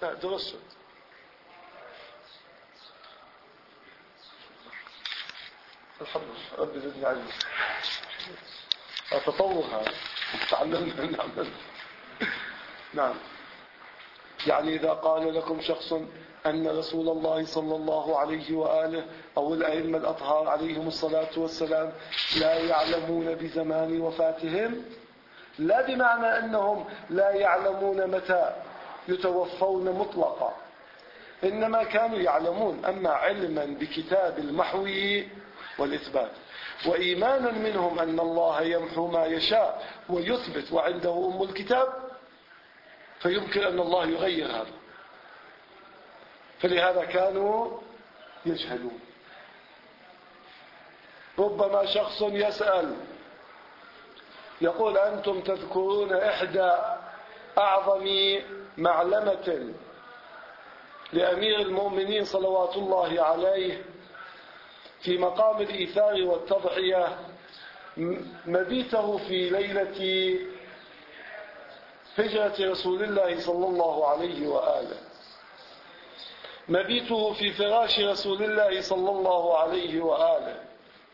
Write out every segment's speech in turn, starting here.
لا درست الحمد لله. رب زدني علما. تطور هذا تعلمنا نعمل. نعم. يعني إذا قال لكم شخص أن رسول الله صلى الله عليه وآله أو الأئمة الأطهار عليهم الصلاة والسلام لا يعلمون بزمان وفاتهم، لا بمعنى أنهم لا يعلمون متى يتوفون مطلقا، إنما كانوا يعلمون، أما علما بكتاب المحو والإثبات، وإيمانا منهم أن الله يمحو ما يشاء ويثبت وعنده أم الكتاب، فيمكن أن الله يغير هذا، فلهذا كانوا يجهلون. ربما شخص يسأل يقول أنتم تذكرون إحدى أعظم معلمة لأمير المؤمنين صلوات الله عليه في مقام الإيثار والتضحية مبيته في ليلة هجرة رسول الله صلى الله عليه وآله، مبيته في فراش رسول الله صلى الله عليه وآله.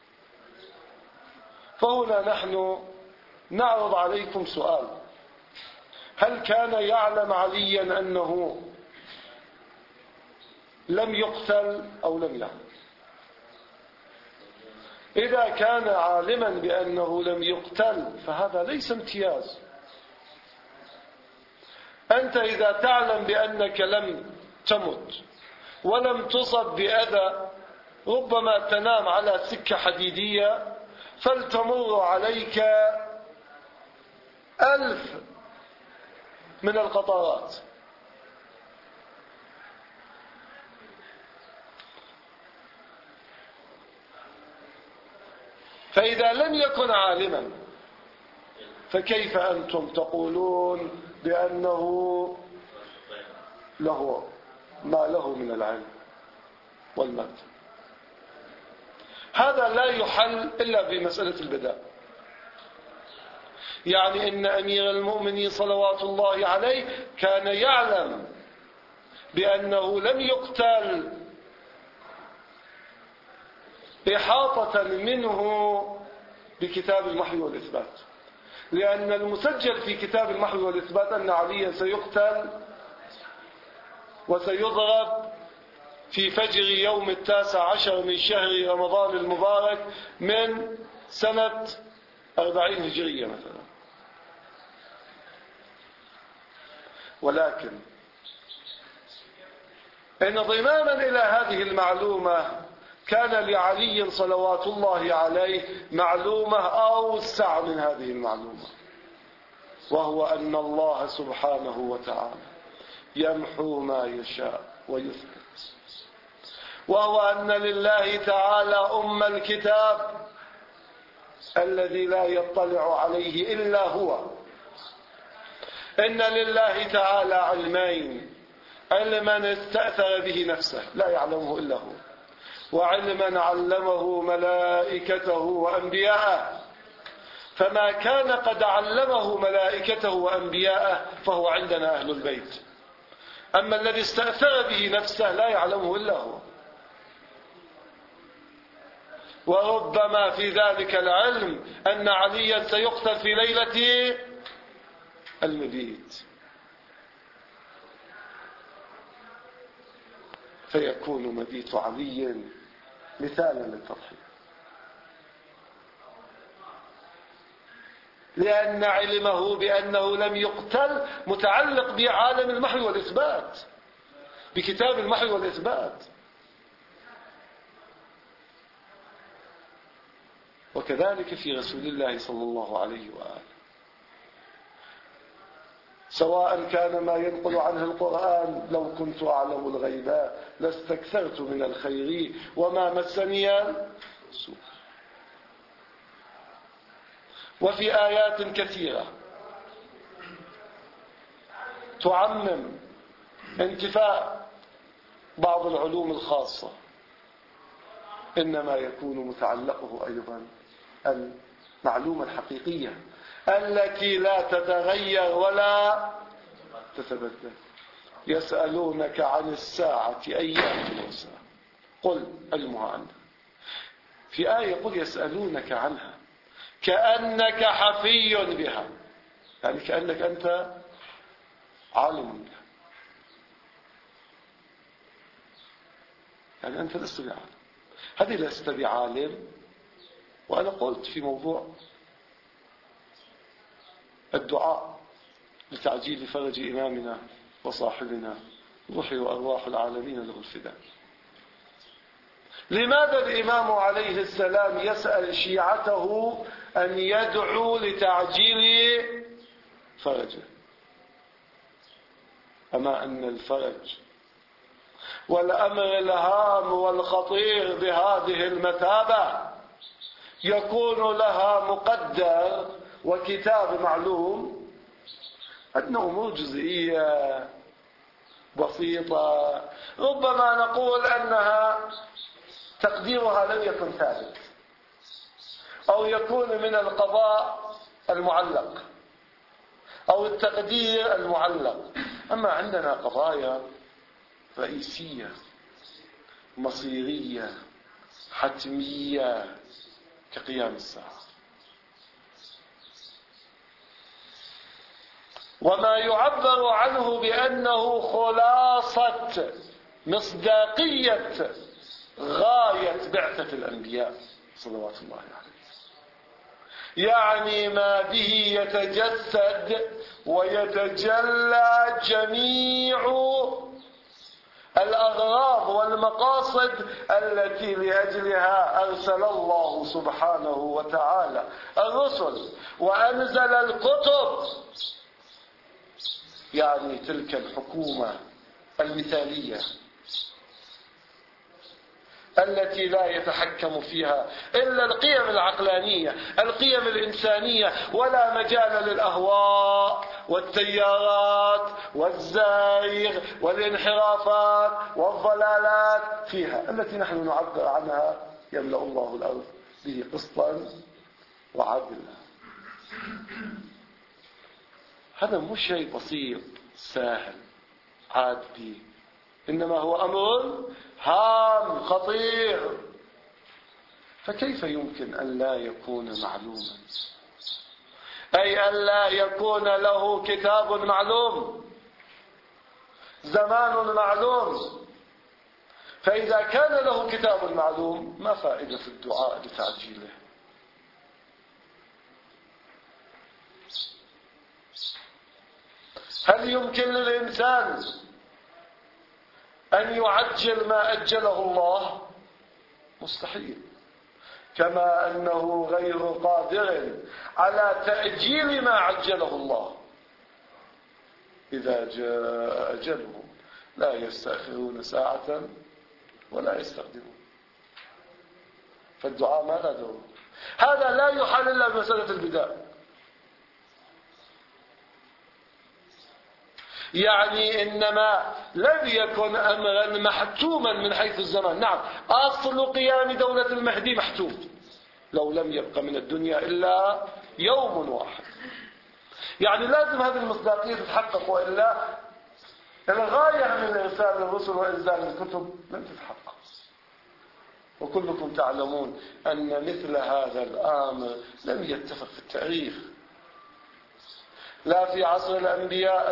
فهنا نحن نعرض عليكم سؤال: هل كان يعلم عليا أنه لم يقتل أو لم يعلم؟ إذا كان عالما بأنه لم يقتل فهذا ليس امتياز. أنت إذا تعلم بأنك لم تمت ولم تصب بأذى، ربما تنام على سكة حديدية فلتمر عليك 1000 من القطرات، فإذا لم يكن عالما فكيف أنتم تقولون بأنه له ما له من العلم والمجد؟ هذا لا يحل إلا بمسألة البداء. يعني إن أمير المؤمنين صلوات الله عليه كان يعلم بأنه لم يقتل إحاطة منه بكتاب المحو والإثبات، لأن المسجل في كتاب المحو والإثبات أن عليا سيقتل وسيضرب في فجر يوم 19 من شهر رمضان المبارك من سنة 40 هجرية مثلا. ولكن انضماما إلى هذه المعلومة كان لعلي صلوات الله عليه معلومة أوسع من هذه المعلومة، وهو أن الله سبحانه وتعالى يمحو ما يشاء ويثبت، وهو أن لله تعالى أم الكتاب الذي لا يطلع عليه إلا هو. إن لله تعالى علمين: علما استأثر به نفسه لا يعلمه إلا هو، وعلما علمه ملائكته وأنبياءه. فما كان قد علمه ملائكته وأنبياءه فهو عندنا أهل البيت. أما الذي استأثر به نفسه لا يعلمه إلا هو. وربما في ذلك العلم أن عليا سيقتل في ليلة المبيت، فيكون مبيت علي مثالا للتضحية، لأن علمه بأنه لم يقتل متعلق بعالم المحو والإثبات، بكتاب المحو والإثبات. وكذلك في رسول الله صلى الله عليه وآله، سواء كان ما ينقل عنه القرآن: لو كنت أعلم الغيب لاستكثرت من الخير وما مسني السوء. وفي آيات كثيرة تعمم انتفاء بعض العلوم الخاصة، إنما يكون متعلقه أيضا المعلومة الحقيقية التي لا تتغير ولا تتبدل. يسألونك عن الساعة أيان موسى قل علمها عنها. في آية يقول يسألونك عنها كأنك حفي بها، يعني كأنك أنت عالم بها، يعني أنت لست بعالم. هذه لست بعالم. وأنا قلت في موضوع الدعاء لتعجيل فرج إمامنا وصاحبنا روحي وأرواح العالمين له الفداء، لماذا الإمام عليه السلام يسأل شيعته أن يدعوا لتعجيل فرجه، أما أن الفرج والأمر الهام والخطير بهذه المثابة يكون لها مقدر وكتاب معلوم؟ عندنا أمور جزئية بسيطة ربما نقول أنها تقديرها لم يكن ثابت أو يكون من القضاء المعلق أو التقدير المعلق. أما عندنا قضايا رئيسية مصيرية حتمية كقيام الساعة، وما يعبر عنه بأنه خلاصة مصداقية غاية بعثة الأنبياء صلوات الله عليه، يعني ما به يتجسد ويتجلى جميع الأغراض والمقاصد التي لأجلها أرسل الله سبحانه وتعالى الرسل وأنزل الكتب، يعني تلك الحكومة المثالية التي لا يتحكم فيها إلا القيم العقلانية القيم الإنسانية، ولا مجال للأهواء والتيارات والزائغ والانحرافات والضلالات فيها، التي نحن نعبر عنها يملأ الله الأرض به قسطا وعدلا. هذا مش شيء بسيط سهل عادي، إنما هو أمر هام خطير. فكيف يمكن أن لا يكون معلوما؟ أي أن لا يكون له كتاب معلوم زمان معلوم. فإذا كان له كتاب معلوم ما فائدة الدعاء لتعجيله؟ هل يمكن للإنسان أن يعجل ما أجله الله؟ مستحيل. كما أنه غير قادر على تأجيل ما عجله الله. إذا جاء أجله لا يستأخرون ساعة ولا يستقدمون. فالدعاء ماذا دور؟ هذا لا يحل إلا بمسألة البداء. يعني إنما لم يكن أمرا محتوما من حيث الزمان. نعم، أصل قيام دولة المهدي محتوم، لو لم يبق من الدنيا إلا يوم واحد. يعني لازم هذه المصداقية تتحقق، وإلا الغاية من إرسال الرسل وإنزال الكتب لن تتحقق. وكلكم تعلمون أن مثل هذا الأمر لم يتفق في التاريخ، لا في عصر الأنبياء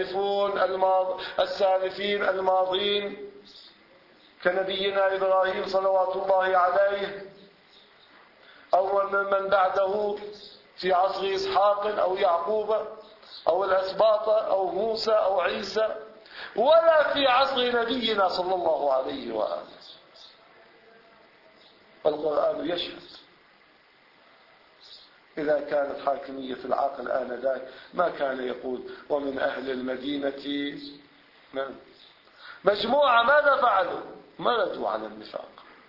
السالفين الماضين كنبينا إبراهيم صلوات الله عليه، أو من بعده في عصر إسحاق أو يعقوب أو الأسباط أو موسى أو عيسى، ولا في عصر نبينا صلى الله عليه وآله. القرآن يشهد. إذا كانت حاكمية العقل آنذاك ما كان يقول ومن أهل المدينة مجموعة ماذا فعلوا؟ مردوا على النفاق.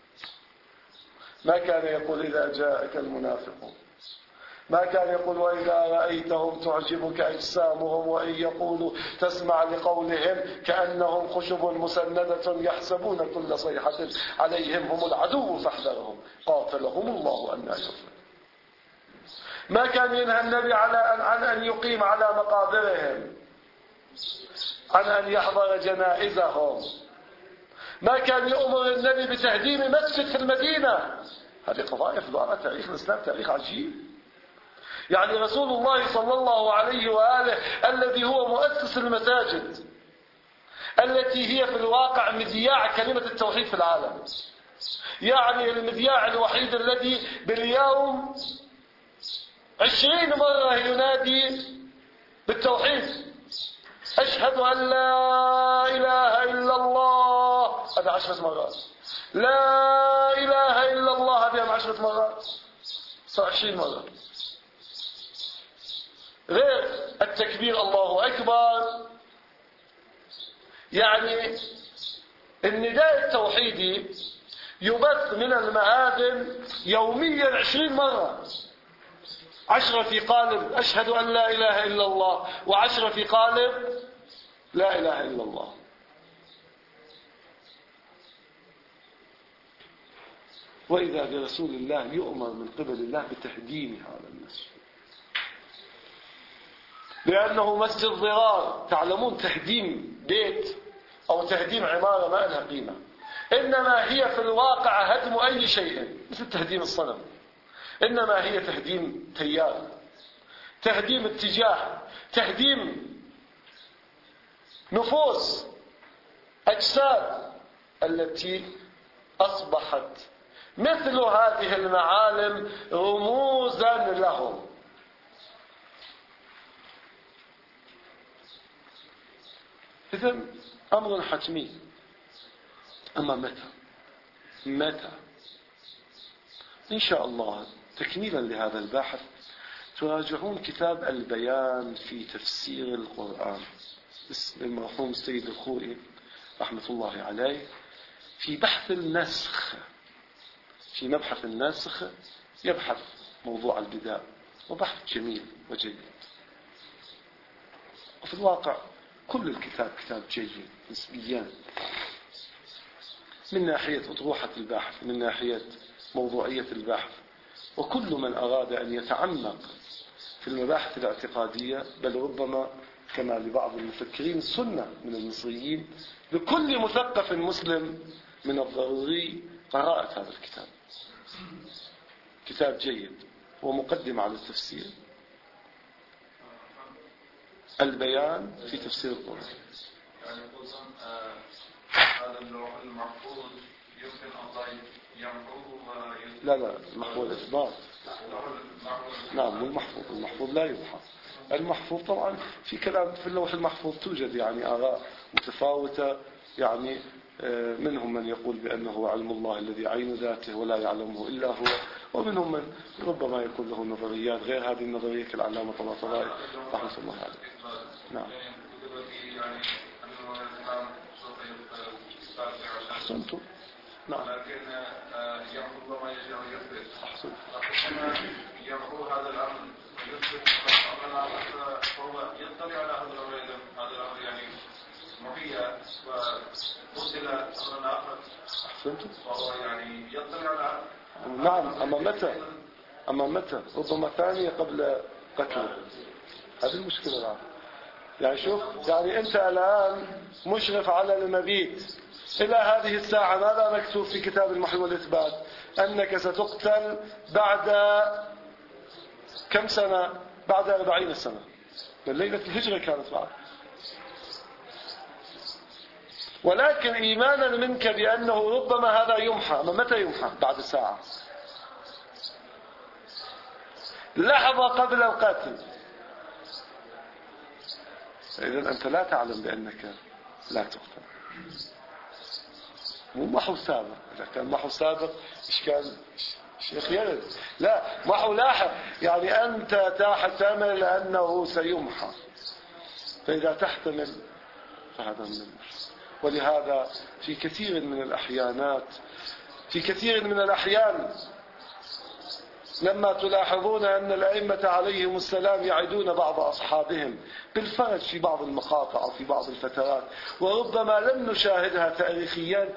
ما كان يقول إذا جاءك المنافقون، ما كان يقول وإذا رأيتهم تعجبك أجسامهم وإن يقولوا تسمع لقولهم كأنهم خشب مسندة يحسبون كل صيحة عليهم هم العدو فاحذرهم قاتلهم الله أن يفلحون. ما كان ينهى النبي عن أن يقيم على مقابرهم عن أن يحضر جنائزهم، ما كان يؤمر النبي بتهديم مسجد في المدينة. هذه قضايا في الواقع تاريخ الإسلام تاريخ عجيب. يعني رسول الله صلى الله عليه وآله الذي هو مؤسس المساجد التي هي في الواقع مذياع كلمة التوحيد في العالم، يعني المذياع الوحيد الذي باليوم 20 مرة ينادي بالتوحيد، أشهد أن لا إله إلا الله، هذا 10 مرات، لا إله إلا الله هذه 10 مرات، صار 20 مرة، غير التكبير الله أكبر. يعني النداء التوحيدي يبث من المآذن يوميا 20 مرة، 10 في قالب أشهد أن لا إله إلا الله، و10 في قالب لا إله إلا الله. وإذا برسول الله يؤمر من قبل الله بتهديم هذا المسجد لأنه مسجد ضرار. تعلمون تهديم بيت أو تهديم عمارة ما لها قيمة، إنما هي في الواقع هدم أي شيء، مثل تهديم الصنم، إنما هي تهديم تيار، تهديم اتجاه، تهديم نفوس، أجساد التي أصبحت مثل هذه المعالم رموزا لهم. إذن أمر حتمي. أما متى إن شاء الله تكميلا لهذا الباحث تراجعون كتاب البيان في تفسير القرآن للمرحوم السيد الخوئي رحمة الله عليه، في بحث النسخ، في مبحث النسخ يبحث موضوع البداء، وبحث جميل وجيد. وفي الواقع كل الكتاب كتاب جيد نسبيا من ناحية أطروحة البحث، من ناحية موضوعية البحث. وكل من أراد أن يتعمق في المباحث الاعتقادية، بل ربما كما لبعض المفكرين السنة من المصريين، لكل مثقف مسلم من الضروري قراءة هذا الكتاب. كتاب جيد ومقدم على التفسير، البيان في تفسير القرآن. يعني خصوصا هذا اللوح المحفوظ يمكن أن يمحوه. لا المحفوظ إثبات. نعم المحفوظ، المحفوظ لا يمحى. المحفوظ طبعا في كلام في اللوح المحفوظ توجد يعني آراء متفاوتة، يعني منهم من يقول بأنه علم الله الذي عين ذاته ولا يعلمه إلا هو، ومنهم من ربما يكون له نظريات غير هذه النظرية كالعلامة طباطبائي رحمة الله عليه. نعم أحسنتم. نعم لكن يمحو ما يشاء ويثبت. أحسنت. يمحو هذا الأمر يثبت فهو يطلع على هذا الأمر، هذا الأمر يعني محيا ومثل أمر آخر. أحسنتم. وهو يعني يطلع على. نعم. أما متى ربما ثانية قبل قتله. هذه المشكلة الآن. يعني شوف، يعني أنت الآن مشرف على المبيت إلى هذه الساعة، ماذا مكتوب في كتاب المحو والإثبات؟ أنك ستقتل بعد كم سنة؟ بعد 40 سنة، من ليلة الهجرة كانت بعد. ولكن إيمانا منك بأنه ربما هذا يمحى. أما متى يمحى؟ بعد ساعة، لحظة قبل القتل. إذن أنت لا تعلم بأنك لا تقتل. مو محو سابق. إذا كان محو سابق إيش كان شيخ يرد؟ لا، محو لاحق، يعني أنت تحتمل أنه سيمحى، فإذا تحتمل فهذا من المحو. ولهذا في كثير من الأحيان لما تلاحظون أن الأئمة عليهم السلام يعدون بعض أصحابهم بالفرج في بعض المقاطع أو في بعض الفترات، وربما لم نشاهدها تاريخيا،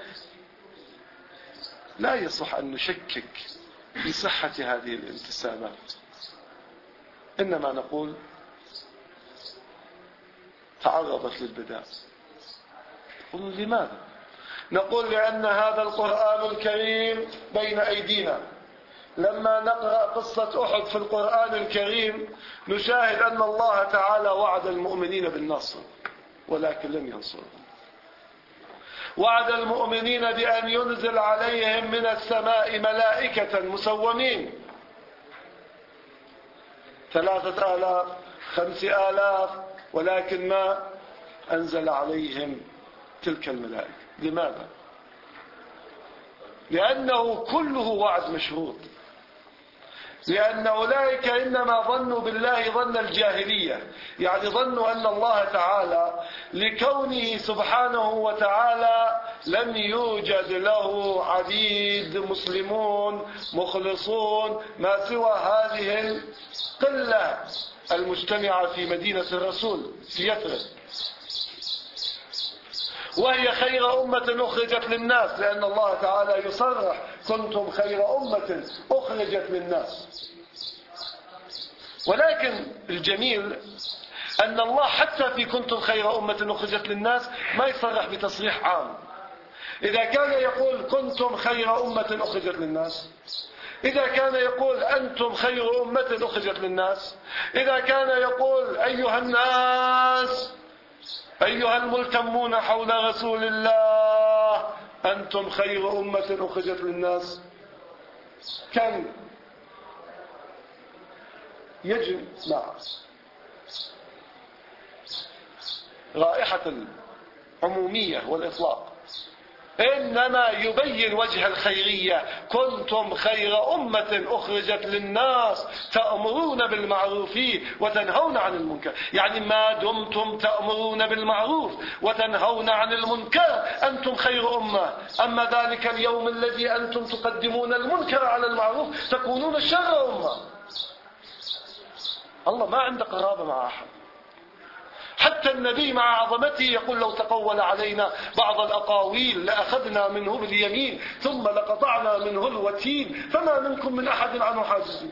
لا يصح أن نشكك في صحة هذه الانتسابات، إنما نقول تعرضت للبدع. قلنا لماذا؟ نقول لأن هذا القرآن الكريم بين أيدينا. لما نقرأ قصة أحد في القرآن الكريم نشاهد أن الله تعالى وعد المؤمنين بالنصر ولكن لم ينصرهم. وعد المؤمنين بأن ينزل عليهم من السماء ملائكة مسومين 3000 5000 ولكن ما أنزل عليهم تلك الملائكة. لماذا؟ لأنه كله وعد مشروط. لأن أولئك إنما ظنوا بالله ظن الجاهلية، يعني ظنوا أن الله تعالى لكونه سبحانه وتعالى لم يوجد له عبيد مسلمون مخلصون ما سوى هذه القلة المجتمعة في مدينة الرسول في يثرب، وهي خير أمة أخرجت للناس، لأن الله تعالى يصرح كنتم خير أمة أخرجت للناس. ولكن الجميل أن الله حتى في كنتم خير أمة أخرجت للناس ما يصرح بتصريح عام. إذا كان يقول كنتم خير أمة أخرجت للناس، إذا كان يقول أنتم خير أمة أخرجت للناس، إذا كان يقول أيها الناس أيها الملتمون حول رسول الله أنتم خير أمة أخرجت للناس، كان يجب مع رائحة العمومية والإطلاق، إنما يبين وجه الخيرية. كنتم خير أمة أخرجت للناس تأمرون بالمعروف وتنهون عن المنكر، يعني ما دمتم تأمرون بالمعروف وتنهون عن المنكر أنتم خير أمة. أما ذلك اليوم الذي أنتم تقدمون المنكر على المعروف تكونون شر أمة. الله ما عنده قرابة مع أحد. حتى النبي مع عظمته يقول لو تقول علينا بعض الأقاويل لأخذنا منه باليمين ثم لقطعنا منه الوتين فما منكم من أحد عنه حاجزين.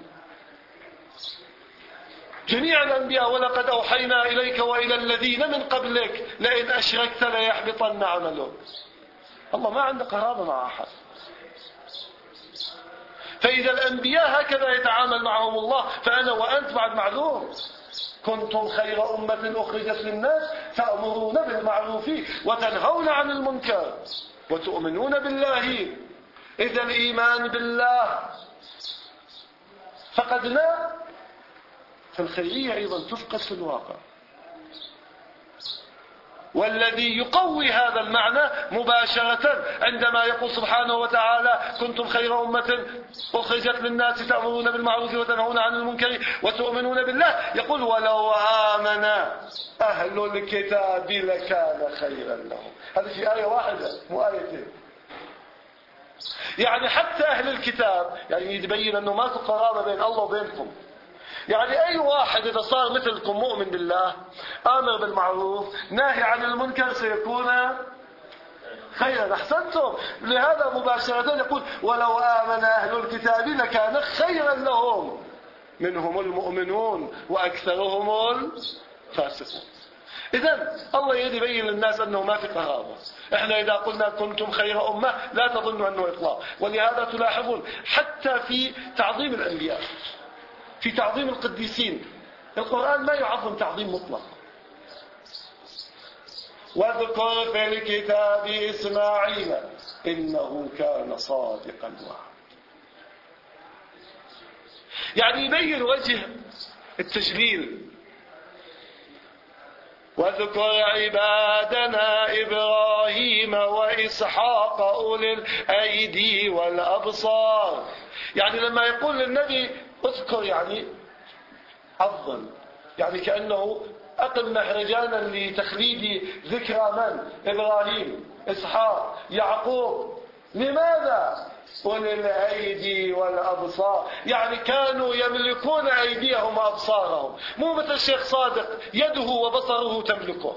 جميع الأنبياء ولقد أوحينا إليك وإلى الذين من قبلك لئن أشركت ليحبطن عملك. الله ما عنده قرابة مع أحد. فإذا الأنبياء هكذا يتعامل معهم الله فأنا وأنت بعد معلوم. كنتم خير أمة أخرجت للناس تأمرون بالمعروف وتنهون عن المنكر وتؤمنون بالله. إذا الإيمان بالله فقدنا، فالخيرية أيضا تفقد في الواقع. والذي يقوي هذا المعنى مباشرة عندما يقول سبحانه وتعالى كنتم خير أمة أخرجت للناس تأمرون بالمعروف وتنهون عن المنكر وتؤمنون بالله، يقول ولو آمن أهل الكتاب لكان خيرا لهم. هذا في آية واحدة مو آيتين. يعني حتى أهل الكتاب يعني يتبين أنه ما في قرابة بين الله وبينكم. يعني أي واحد إذا صار مثلكم مؤمن بالله آمر بالمعروف ناهي عن المنكر سيكون خيرا. أحسنتم. لهذا مباشرة يقول ولو آمن أهل الكتاب لكان خيرا لهم منهم المؤمنون وأكثرهم الفاسقون. إذن الله يبين للناس أنه ما في قرابة. إحنا إذا قلنا كنتم خير أمة لا تظنوا أنه إطلاق. ولهذا تلاحظون حتى في تعظيم الأنبياء في تعظيم القديسين القرآن ما يعظم تعظيم مطلق. واذكر في الكتاب إسماعيل إنه كان صادق الوعد. يعني يبين وجه التجليل. واذكر عبادنا إبراهيم وإسحاق أولي الأيدي والأبصار. يعني لما يقول للنبي اذكر يعني عظم، يعني كأنه أقم مهرجانا لتخليد ذكرى من؟ إبراهيم إسحاق يعقوب. لماذا؟ أولي الأيدي والأبصار، يعني كانوا يملكون أيديهم وأبصارهم، مو مثل الشيخ صادق يده وبصره تملكه.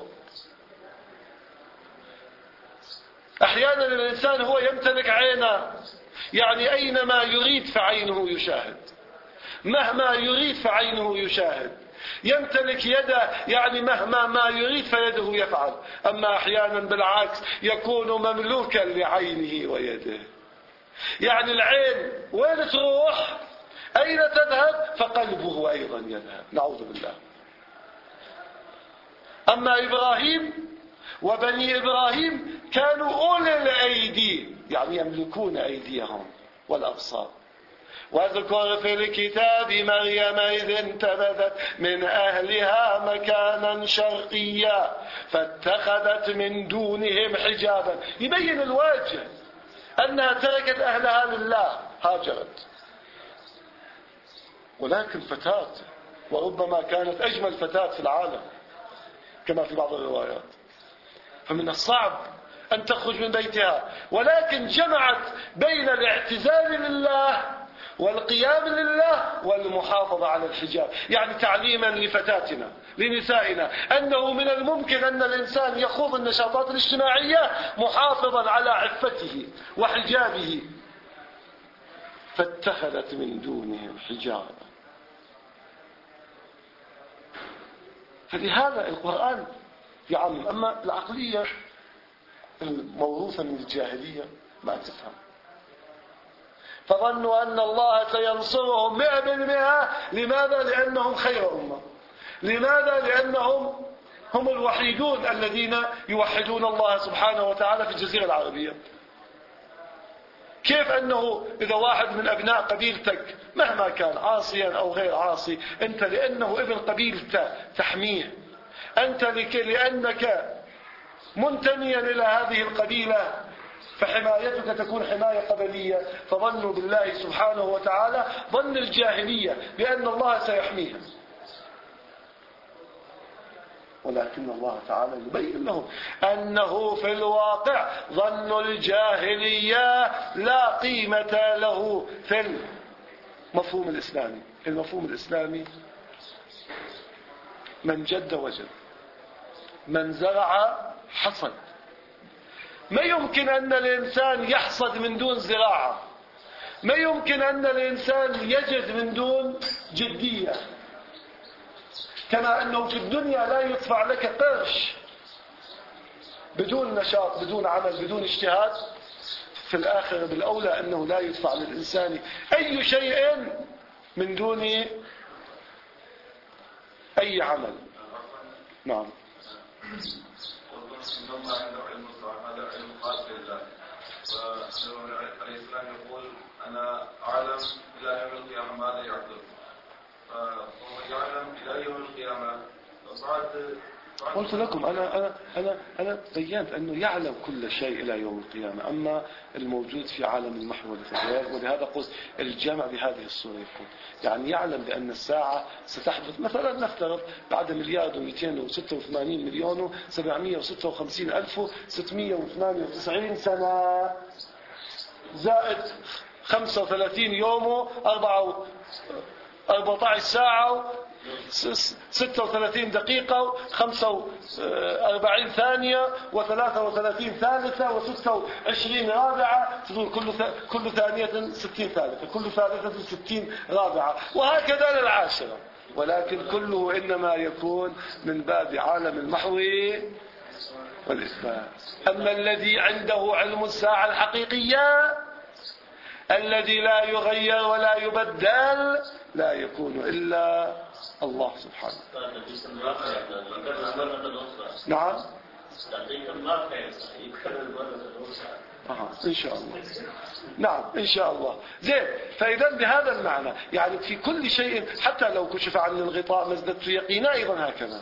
أحيانا الإنسان هو يمتلك عينه، يعني أينما يريد فعينه يشاهد، مهما يريد فعينه يشاهد. يمتلك يده، يعني مهما ما يريد فيده يفعل. أما أحيانا بالعكس يكون مملوكا لعينه ويده، يعني العين وين تروح أين تذهب فقلبه أيضا يذهب، نعوذ بالله. أما إبراهيم وبني إبراهيم كانوا أولي الأيدي، يعني يملكون أيديهم والأبصار. واذكر في الكتاب مريم إذ انتبذت من أهلها مكانا شرقيا فاتخذت من دونهم حجابا، يبين الواجه أنها تركت أهلها لله، هاجرت. ولكن فتاة، وربما كانت أجمل فتاة في العالم كما في بعض الروايات، فمن الصعب أن تخرج من بيتها، ولكن جمعت بين الاعتزال لله والقيام لله والمحافظة على الحجاب، يعني تعليما لفتاتنا لنسائنا أنه من الممكن أن الإنسان يخوض النشاطات الاجتماعية محافظا على عفته وحجابه. فاتخذت من دونهم حجابا. فلهذا القرآن يعمم. أما العقلية الموروثة من الجاهلية ما تفهم، فظنوا أن الله سينصرهم 100%. لماذا؟ لأنهم خير أمة. لماذا؟ لأنهم هم الوحيدون الذين يوحدون الله سبحانه وتعالى في الجزيرة العربية. كيف أنه إذا واحد من أبناء قبيلتك مهما كان عاصيا أو غير عاصي، أنت لأنه ابن قبيلته تحميه، أنت لأنك منتميا إلى هذه القبيلة فحمايتك تكون حماية قبلية. فظنوا بالله سبحانه وتعالى ظن الجاهلية بأن الله سيحميهم، ولكن الله تعالى يبين لهم أنه في الواقع ظن الجاهلية لا قيمة له في المفهوم الإسلامي. المفهوم الإسلامي من جد وجد، من زرع حصد. ما يمكن أن الإنسان يحصد من دون زراعة، ما يمكن أن الإنسان يجد من دون جدية. كما أنه في الدنيا لا يدفع لك قرش بدون نشاط، بدون عمل، بدون اجتهاد، في الآخرة بالأولى أنه لا يدفع للإنسان أي شيء من دون أي عمل. نعم. إن الله عنده علم الساعة، هذا علم خاص لله. فالنبي عليه السلام يقول أنا أعلم إلى يوم القيامة ماذا يحدث، فهو يعلم إلى يوم القيامة. قلت لكم أنا بينت أنه يعلم كل شيء إلى يوم القيامة. أما الموجود في عالم المحو والتغيير، ولهذا قلت الجمع بهذه الصورة يكون يعني يعلم بأن الساعة ستحدث مثلا نفترض بعد 1,296,756,698 سنة زائد 35 يوم 14 ساعة 36 دقيقة 45 ثانية و33 ثالثة و26 رابعة، تقول كل ثانية 60 ثالثة، كل ثالثة 60 رابعة، وهكذا للعاشرة. ولكن كله إنما يكون من باب عالم المحو والإثبات. أما الذي عنده علم الساعة الحقيقية الذي لا يغير ولا يبدل لا يكون إلا الله سبحانه. نعم إن شاء الله. نعم إن شاء الله. زين. فإذا بهذا المعنى يعني في كل شيء حتى لو كشف عن الغطاء ما ازددت يقينا، أيضا هكذا.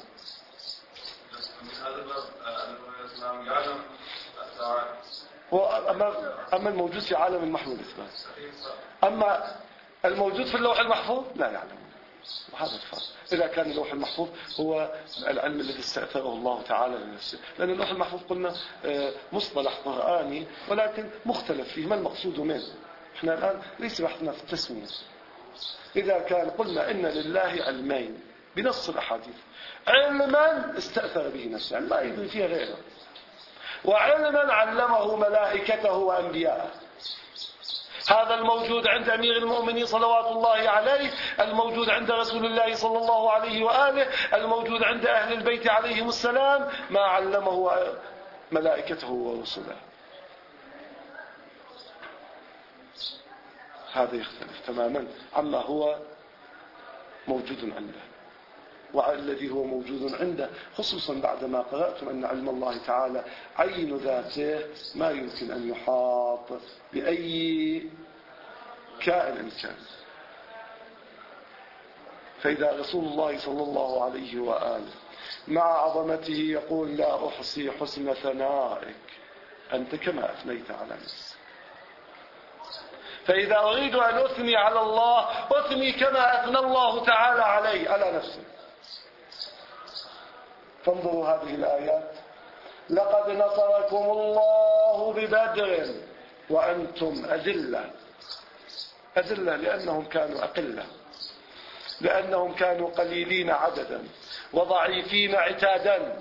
أما الموجود في عالم المحو والإثبات، أما الموجود في اللوح المحفوظ لا يعلم. وهذا الفرق. إذا كان اللوح المحفوظ هو العلم الذي استأثره الله تعالى لنفسه، لأن اللوح المحفوظ قلنا مصطلح قرآني ولكن مختلف فيه ما المقصود منه. احنا الآن ليس بحثنا في التسمية. إذا كان قلنا إن لله علمين بنص الأحاديث، علما استأثر به نفسه يعني ما يدري فيها غيره، وعلما علمه ملائكته وأنبياءه. هذا الموجود عند أمير المؤمنين صلوات الله عليه، الموجود عند رسول الله صلى الله عليه وآله، الموجود عند أهل البيت عليهم السلام، ما علمه ملائكته ورسله. هذا يختلف تماما عما هو موجود عنده، والذي هو موجود عنده، خصوصا بعدما قرأتم أن علم الله تعالى عين ذاته ما يمكن أن يحاط بأي كائن كان. فإذا رسول الله صلى الله عليه وآله مع عظمته يقول لا أحصي حسن ثنائك أنت كما أثنيت على نفسك، فإذا أريد أن أثني على الله أثني كما أثنى الله تعالى على نفسه. فانظروا هذه الآيات: لقد نصركم الله ببدر وأنتم أذلة. أذلة لأنهم كانوا أقلة، لأنهم كانوا قليلين عددا وضعيفين عتادا.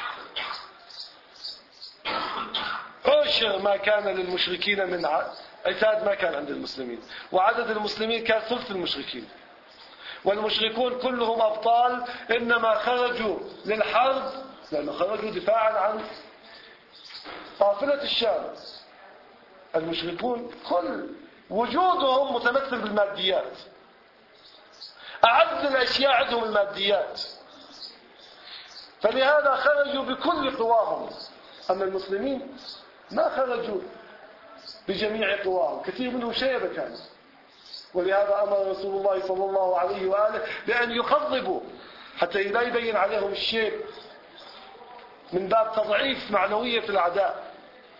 عشر ما كان للمشركين من عتاد ما كان عند المسلمين، وعدد المسلمين كان ثلث المشركين، والمشركون كلهم أبطال، إنما خرجوا للحرب لأنه خرجوا دفاعا عن قافلة الشام. المشركون كل وجودهم متمثل بالماديات، أعز الأشياء عندهم الماديات، فلهذا خرجوا بكل قواهم. أما المسلمين ما خرجوا بجميع قواهم، كثير منهم شيبة كانوا، ولهذا أمر رسول الله صلى الله عليه وآله بأن يخضبوا حتى لا يبين عليهم الشيب من باب تضعيف معنوية الأعداء.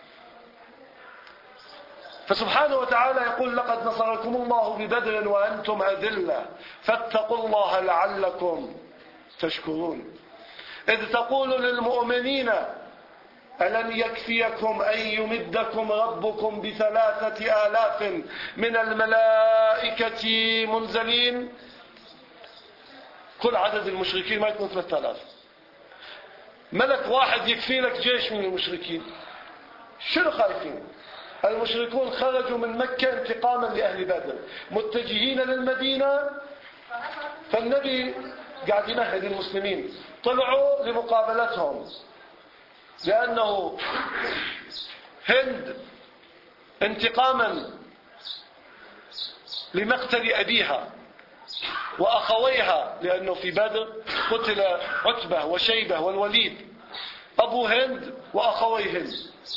فسبحانه وتعالى يقول: لقد نصركم الله ببدر وأنتم أذلة فاتقوا الله لعلكم تشكرون. إذ تقول للمؤمنين: ألن يكفيكم أن يمدكم ربكم ب3,000 من الملائكة منزلين؟ كل عدد المشركين ما يكون 3,000. ملك واحد يكفي لك جيش من المشركين. شنو خايفين؟ المشركون خرجوا من مكة انتقاما لأهل بدر متجهين للمدينة، فالنبي قاعد يمهد المسلمين، طلعوا لمقابلتهم، لأنه هند انتقاما لمقتل أبيها وأخويها، لأنه في بدر قتل عتبة وشيبة والوليد أبو هند وأخوي هند،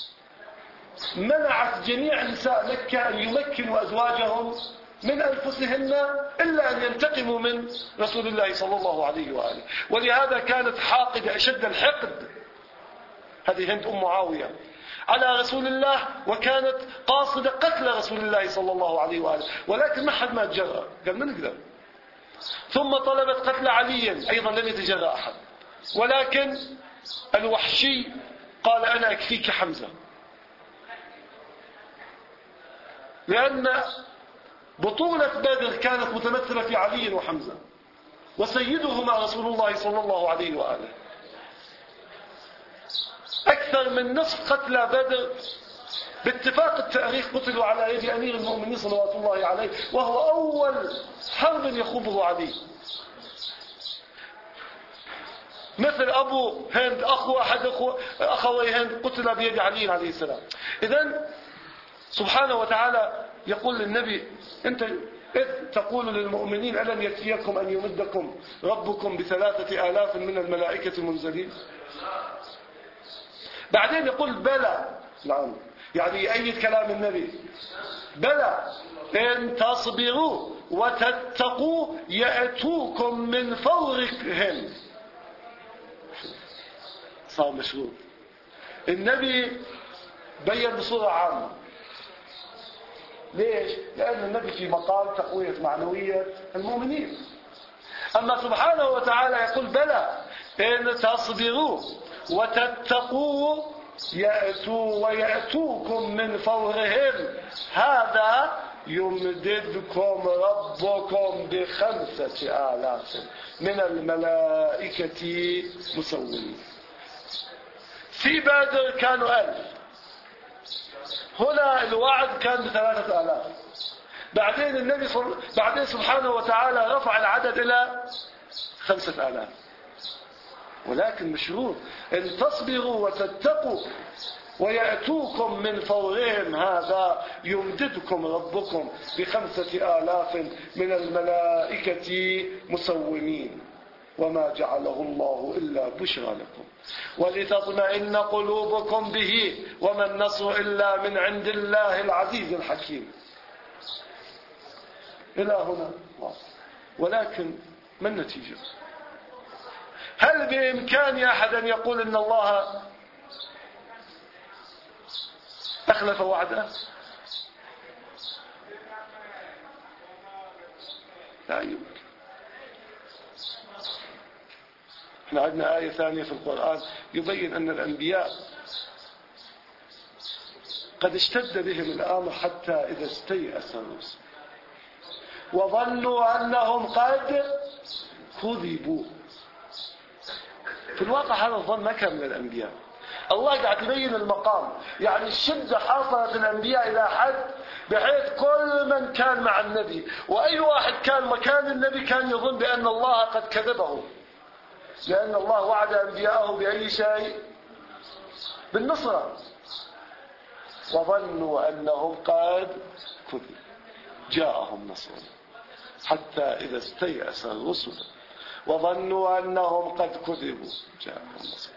منعت جميع نساء مكة أن يمكنوا أزواجهم من أنفسهن إلا أن ينتقموا من رسول الله صلى الله عليه وآله. ولهذا كانت حاقدة أشد الحقد هذه هند أم معاوية على رسول الله، وكانت قاصدة قتل رسول الله صلى الله عليه وآله، ولكن ما حد ما تجرأ، قال ما نقدر. ثم طلبت قتل علي، أيضا لم يتجرأ أحد، ولكن الوحشي قال: أنا أكفيك حمزة، لأن بطولة بدر كانت متمثلة في علي وحمزة، وسيدهما رسول الله صلى الله عليه وآله. أكثر من نصف قتلى بدر باتفاق التاريخ قتلوا على يد أمير المؤمنين صلوات الله عليه، وهو أول حرب يخوضه علي. مثل أبو هند أحد أخوي هند قتل بيد علي عليه السلام. إذن سبحانه وتعالى يقول للنبي: أنت إذ تقول للمؤمنين ألم يكفيكم أن يمدكم ربكم ب3,000 من الملائكة منزلين؟ بعدين يقول: بلى. نعم، يعني يؤيد كلام النبي: بلى إن تصبروا وتتقوا يأتوكم من فورهم. صار مشروط. النبي بين بصورة عامة. ليش؟ لأن النبي في مقام تقوية معنوية المؤمنين. أما سبحانه وتعالى يقول: بلى إن تصبروا وتتقوا يأتوا ويأتوكم من فورهم هذا يمددكم ربكم ب5,000 من الملائكة مسومين. في بدر كانوا 1000، هنا الوعد كان ب3000. بعدين سبحانه وتعالى رفع العدد إلى 5000. ولكن مشروط إن تصبروا وتتقوا ويأتوكم من فورهم هذا يمددكم ربكم ب5000 من الملائكة مسومين وما جعله الله إلا بشرى لكم ولتطمئن قلوبكم به وما النصر إلا من عند الله العزيز الحكيم. إلى هنا. ولكن ما النتيجة؟ هل بإمكان أحد أن يقول إن الله أخلف وعده؟ لا يمكن. احنا عندنا آية ثانية في القرآن يبين أن الأنبياء قد اشتد بهم الأمر حتى إذا استيأس الرسل وظنوا أنهم قد كذبوا. في الواقع هذا الظن ما كان من الأنبياء. الله قاعد يبين المقام، يعني الشدة حاصلت الأنبياء إلى حد بحيث كل من كان مع النبي وأي واحد كان مكان النبي كان يظن بأن الله قد كذبه، لأن الله وعد أنبياءه بأي شيء؟ بالنصرة. وظنوا أنهم قد كذبوا جاءهم نصرنا حتى إذا استيأس الرسل وظنوا أنهم قد كذبوا جاءهم نصرنا.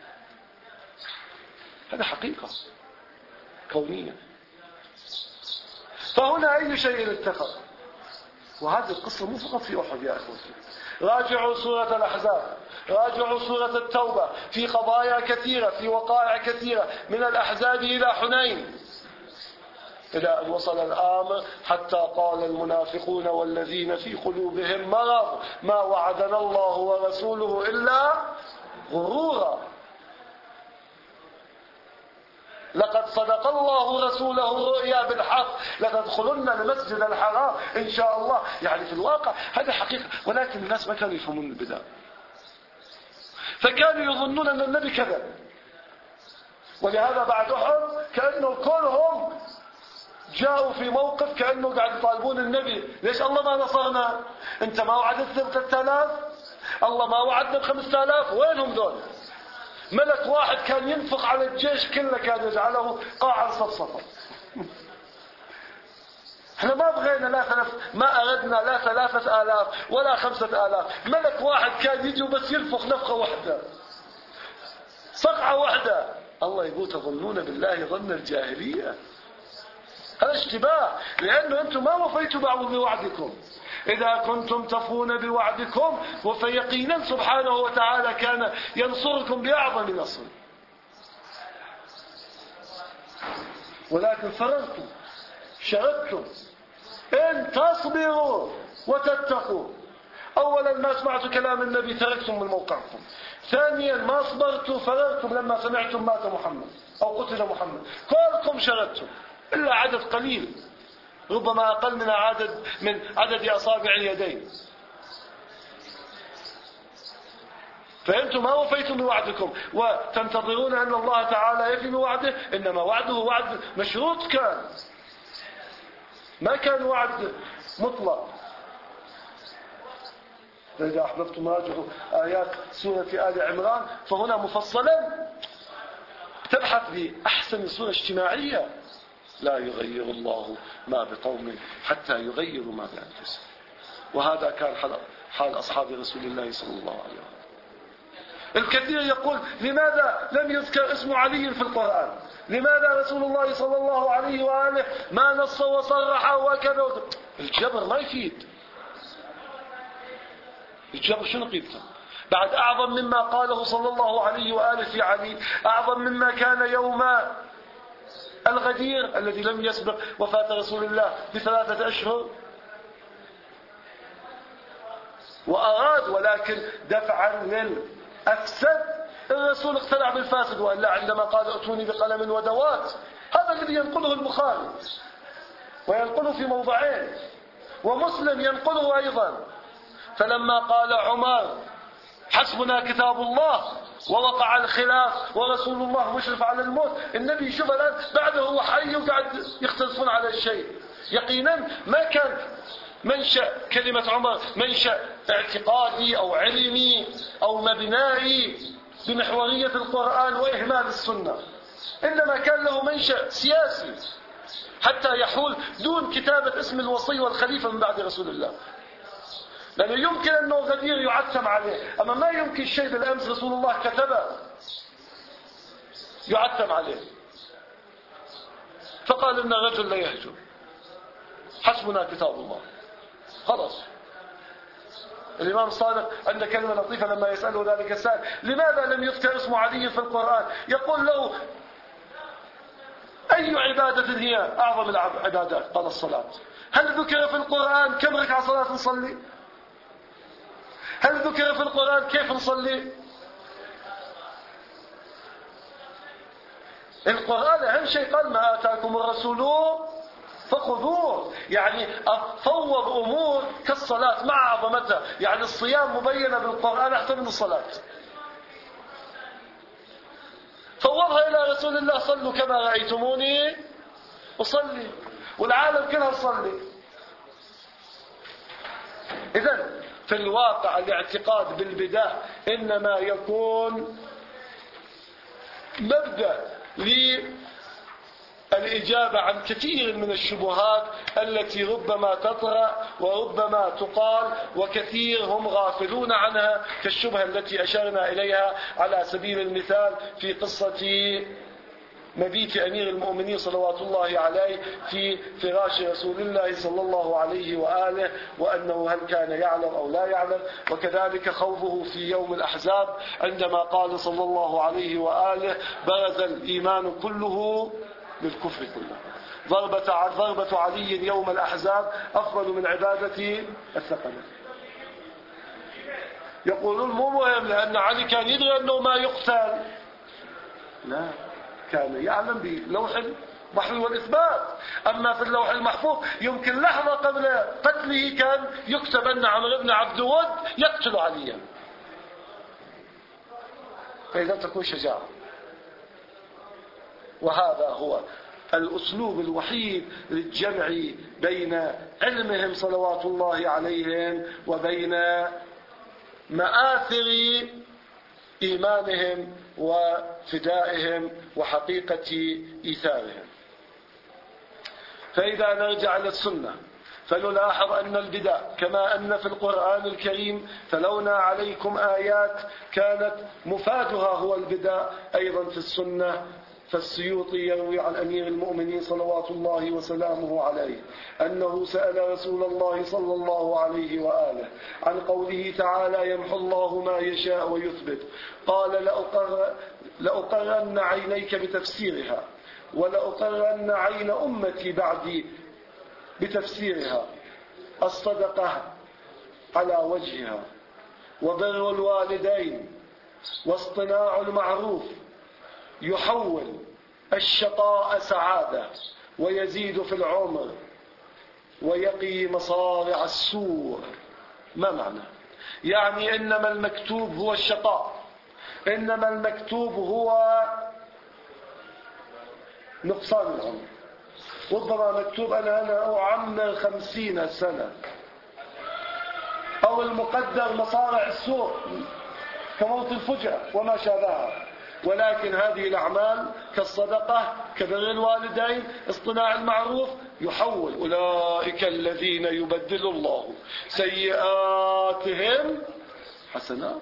هذا حقيقة كونية. فهنا أي شيء اتفق. وهذه القصة مو فقط في أحد يا أخوتي، راجعوا سورة الأحزاب، راجعوا سورة التوبة، في قضايا كثيرة، في وقائع كثيرة، من الأحزاب إلى حنين، إلى أن وصل الأمر حتى قال المنافقون والذين في قلوبهم مرض ما وعدنا الله ورسوله إلا غرورا. لقد صدق الله رسوله الرؤيا بالحق لتدخلن المسجد الحرام إن شاء الله. يعني في الواقع هذا حقيقة، ولكن الناس ما كانوا يفهمون البداية، فكانوا يظنون أن النبي كذب. ولهذا بعد أحد كأنه كلهم جاءوا في موقف كأنه قاعد يطالبون النبي، ليش الله ما نصرنا؟ أنت ما وعدتنا ب3000، الله ما وعدنا ب5000، وينهم دول؟ ملك واحد كان ينفق على الجيش كله كان يجعله قاعا صفصفا. احنا ما بغينا ما أردنا لا 3000 ولا 5000، ملك واحد كان يجي بس ينفق نفقة واحدة صقعة واحدة. الله يقول تظنون بالله ظن الجاهلية. هذا اشتباه، لأنه أنتم ما وفيتوا بوعدكم. إذا كنتم تفون بوعدكم فيقينا سبحانه وتعالى كان ينصركم بأعظم نصر، ولكن فررتم شردتم. إن تصبروا وتتقوا، أولا ما سمعتوا كلام النبي تركتم من موقعكم، ثانيا ما صبرتوا فررتم لما سمعتم مات محمد أو قتل محمد، كلكم شردتم إلا عدد قليل ربما أقل من عدد أصابع اليدين. فأنتم ما وفيتم بوعدكم وتنتظرون أن الله تعالى يفي بوعده، إنما وعده وعد مشروط، كان ما كان وعد مطلق. فإذا أحببتم راجعوا آيات سورة آل عمران، فهنا مفصلا تبحث بأحسن صورة اجتماعية. لا يغير الله ما بقوم حتى يغيروا ما بأنفسهم. وهذا كان حال أصحاب رسول الله صلى الله عليه وسلم. الكثير يقول لماذا لم يذكر اسم علي في القرآن؟ لماذا رسول الله صلى الله عليه وآله ما نص وصرح وكذا؟ الجبر ما يفيد. الجبر شنو قيمته؟ بعد أعظم مما قاله صلى الله عليه وآله في علي، أعظم مما كان يوم الغدير الذي لم يسبق وفاة رسول الله ب3 أشهر، وأراد ولكن دفعا للأفسد الرسول اقتنع بالفاسد، وإلا عندما قال ائتوني بقلم ودوات، هذا الذي ينقله البخاري وينقله في موضعين، ومسلم ينقله أيضا. فلما قال عمر حسبنا كتاب الله ووقع الخلاف ورسول الله مشرف على الموت، النبي يشوف الآن بعده هو حي وقاعد يختلفون على الشيء. يقينا ما كان منشأ كلمة عمر منشأ اعتقادي أو علمي أو مبنائي بمحورية القرآن وإهمال السنة، إنما كان له منشأ سياسي حتى يحول دون كتابة اسم الوصي والخليفة من بعد رسول الله، لأنه يمكن أنه غدير يعتم عليه، أما ما يمكن شيء بالأمس رسول الله كتبه يعتم عليه. فقال إن الرجل لا يهجر، حسبنا كتاب الله، خلاص. الإمام الصادق عنده كلمة لطيفة لما يسأله ذلك السائل لماذا لم يذكر اسم علي في القرآن، يقول له أي عبادة هي أعظم العبادات؟ قال الصلاة. هل ذكر في القرآن كم ركعة صلاة نصلي؟ هل ذكر في القرآن كيف نصلي؟ القرآن أهم شيء قال ما آتاكم الرسول فخذوه، يعني فوض أمور كالصلاة مع عظمتها، يعني الصيام مبينة بالقرآن أحسن من الصلاة، فوضها إلى رسول الله صلوا كما رأيتموني أصلي، والعالم كلها تصلي. إذن في الواقع الاعتقاد بالبدع إنما يكون مبدأ للإجابة عن كثير من الشبهات التي ربما تطرأ وربما تقال، وكثير هم غافلون عنها، كالشبهة التي أشرنا إليها على سبيل المثال في قصة مبيت أمير المؤمنين صلوات الله عليه في فراش رسول الله صلى الله عليه وآله، وأنه هل كان يعلم أو لا يعلم، وكذلك خوضه في يوم الأحزاب عندما قال صلى الله عليه وآله برز الإيمان كله بالكفر كله. ضربة علي يوم الأحزاب أفضل من عبادة الثقلة. يقولون مو مهم لأن علي كان يدري أنه ما يقتل، لا، كان يعلم بلوح المحفوظ والإثبات. أما في اللوح المحفوظ يمكن لحظة قبل قتله كان يكتب أن عمرو بن عبد ود يقتل عليا، فإذا تكون شجاعة. وهذا هو الأسلوب الوحيد للجمع بين علمهم صلوات الله عليهم وبين مآثر إيمانهم وفدائهم وحقيقة إيثارهم. فإذا نرجع إلى السنة فنلاحظ أن البدع كما أن في القرآن الكريم تلونا عليكم آيات كانت مفادها هو البدع، أيضا في السنة فالسيوطي يروي عن أمير المؤمنين صلوات الله وسلامه عليه أنه سأل رسول الله صلى الله عليه وآله عن قوله تعالى يمحو الله ما يشاء ويثبت، قال لأقرن عينيك بتفسيرها ولأقرن عين أمتي بعدي بتفسيرها، الصدقة على وجهها وبر الوالدين واصطناع المعروف يحول الشقاء سعادة ويزيد في العمر ويقي مصارع السوء. ما معنى؟ يعني إنما المكتوب هو الشقاء، إنما المكتوب هو نقصان العمر. ربما مكتوب أنا أعمر 50 سنة، أو المقدر مصارع السوء كموت الفجأة وما شابهها، ولكن هذه الأعمال كالصدقة كبر الوالدين اصطناع المعروف يحول أولئك الذين يبدل الله سيئاتهم حسنات.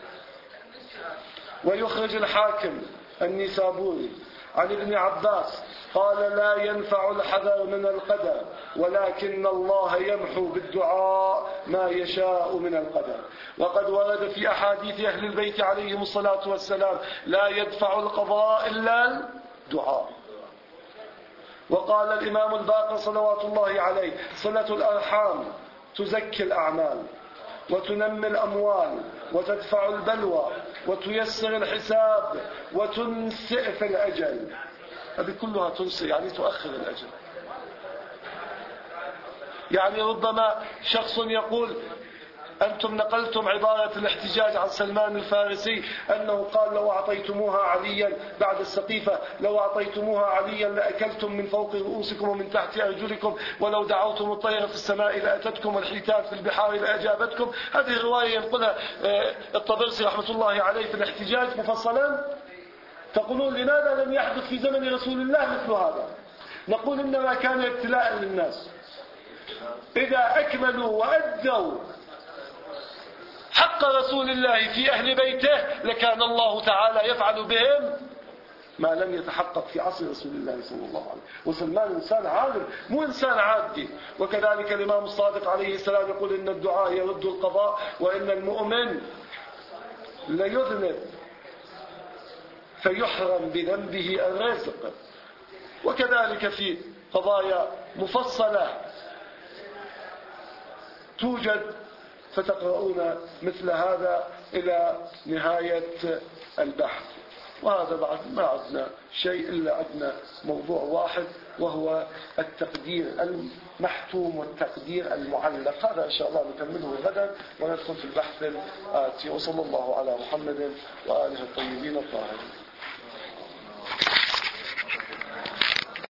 ويخرج الحاكم النسابوري عن ابن عباس قال لا ينفع الحذر من القدر ولكن الله يمحو بالدعاء ما يشاء من القدر. وقد ورد في أحاديث أهل البيت عليهم الصلاة والسلام لا يدفع القضاء إلا الدعاء. وقال الإمام الباقر صلوات الله عليه صلة الأرحام تزكي الأعمال وتنمي الأموال وتدفع البلوى وتيسر الحساب وتنسئ في الأجل. هذه كلها تنسئ يعني تؤخر الأجل. يعني ربما شخص يقول أنتم نقلتم عبارة الاحتجاج عن سلمان الفارسي أنه قال لو أعطيتموها عليا بعد السقيفة، لو أعطيتموها عليا لأكلتم من فوق رؤوسكم ومن تحت أرجلكم، ولو دعوتم الطير في السماء لأتتكم والحيتان في البحار لأجابتكم. هذه الرواية ينقلها الطبرسي رحمة الله عليه في الاحتجاج مفصلا. تقولون لماذا لم يحدث في زمن رسول الله مثل هذا؟ نقول إنما كان ابتلاء للناس، إذا أكملوا وأدوا حق رسول الله في أهل بيته لكان الله تعالى يفعل بهم ما لم يتحقق في عصر رسول الله صلى الله عليه وسلم. وسلمان إنسان عالم مو إنسان عادي. وكذلك الإمام الصادق عليه السلام يقول إن الدعاء يرد القضاء وإن المؤمن ليذنب فيحرم بذنبه الرزق. وكذلك في قضايا مفصلة توجد، فتقرؤون مثل هذا إلى نهاية البحث. وهذا بعد ما عندنا شيء إلا عندنا موضوع واحد وهو التقدير المحتوم والتقدير المعلق. هذا إن شاء الله نكمله غدا وندخل في البحث الآتي. وصلى الله على محمد وآله الطيبين الطاهرين.